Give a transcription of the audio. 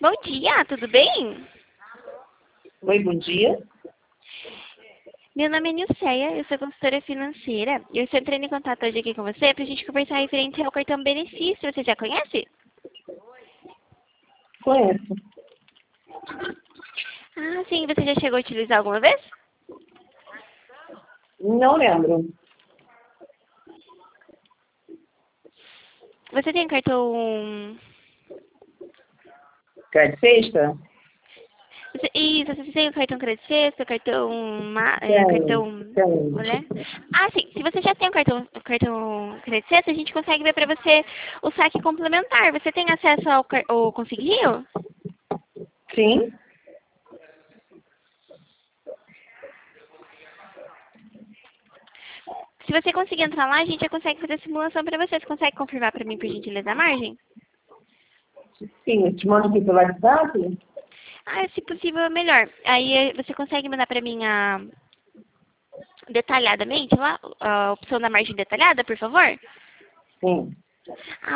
Bom dia, tudo bem? Oi, bom dia. Meu nome é Nilceia, eu sou consultora financeira. Eu estou entrando em contato hoje aqui com você para a gente conversar referente ao cartão benefício. Você já conhece? Conheço. Ah, sim. Você já chegou a utilizar alguma vez? Não lembro. Você tem cartão... Quer sexta? Isso, você tem o cartão crédito sexta, cartão... Tenho, cartão... tenho. Olha. Ah, sim. Se você já tem o cartão crédito sexta, a gente consegue ver para você o saque complementar. Você tem acesso ao Consigrio? Sim, Se você conseguir entrar lá, a gente já consegue fazer a simulação para você. Você consegue confirmar para mim, por gentileza, a margem? sim. Eu te mando aqui pelo WhatsApp? Ah, se possível, é melhor. Aí você consegue mandar para mim detalhadamente lá, a opção da margem detalhada, por favor? Sim. Ah,